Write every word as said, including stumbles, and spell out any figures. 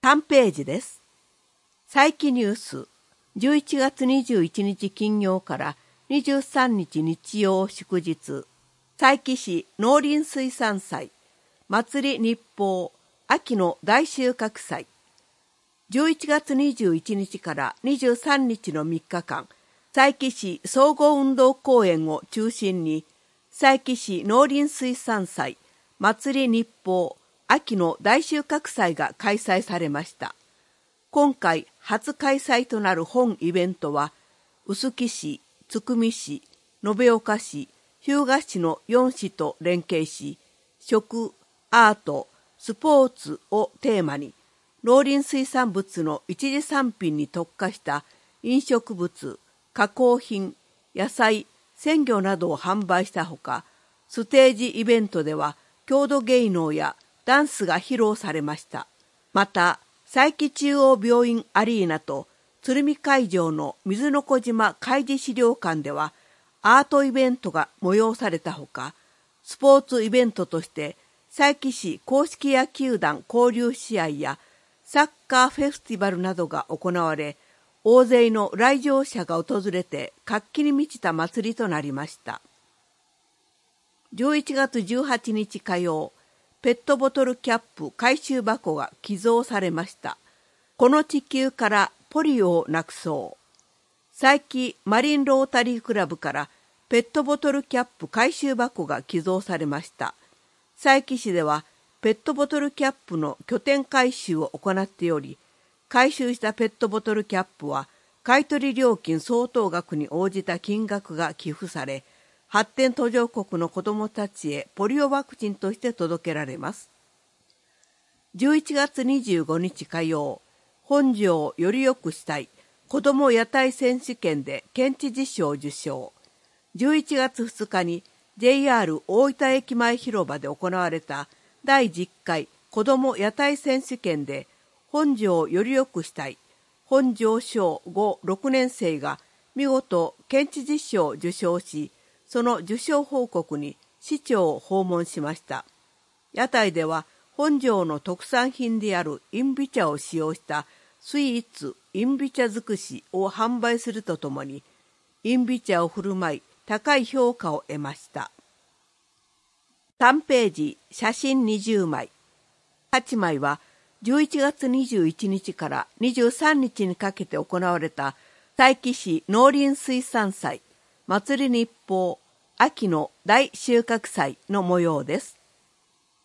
短ページです。佐伯ニュース、じゅういちがつにじゅういちにち金曜からにじゅうさんにち日曜祝日、佐伯市農林水産祭、祭り日報、秋の大収穫祭。じゅういちがつにじゅういちにちからにじゅうさんにちのみっかかん、佐伯市総合運動公園を中心に、佐伯市農林水産祭、祭り日報、秋の大収穫祭が開催されました。今回初開催となる本イベントは、臼杵市、津久見市、延岡市、日向市のよん市と連携し、食、アート、スポーツをテーマに、農林水産物の一次産品に特化した飲食物、加工品、野菜、鮮魚などを販売したほか、ステージイベントでは郷土芸能やダンスが披露されました。また、佐伯中央病院アリーナと鶴見会場の水の小島海事資料館ではアートイベントが催されたほか、スポーツイベントとして佐伯市公式野球団交流試合やサッカーフェスティバルなどが行われ、大勢の来場者が訪れて活気に満ちた祭りとなりました。じゅういちがつじゅうはちにち火曜、ペットボトルキャップ回収箱が寄贈されました。この地球からポリオをなくそう。佐伯マリンロータリークラブからペットボトルキャップ回収箱が寄贈されました。佐伯市ではペットボトルキャップの拠点回収を行っており、回収したペットボトルキャップは買取料金相当額に応じた金額が寄付され、発展途上国の子どもたちへポリオワクチンとして届けられます。じゅういちがつにじゅうごにち火曜、本庄をより良くしたい子ども屋台選手権で県知事賞受賞。じゅういちがつふつかに ジェイアール 大分駅前広場で行われただいじゅっかい子ども屋台選手権で本庄をより良くしたい本庄小ご、ろくねんせいが見事県知事賞を受賞し、その受賞報告に市長を訪問しました。屋台では本庄の特産品であるインビ茶を使用したスイーツインビ茶尽くしを販売するとともに、インビ茶を振る舞い高い評価を得ました。さんページ写真にじゅうまい。はちまいはじゅういちがつにじゅういちにちからにじゅうさんにちにかけて行われた佐伯市農林水産祭祭り日報秋の大収穫祭の模様です。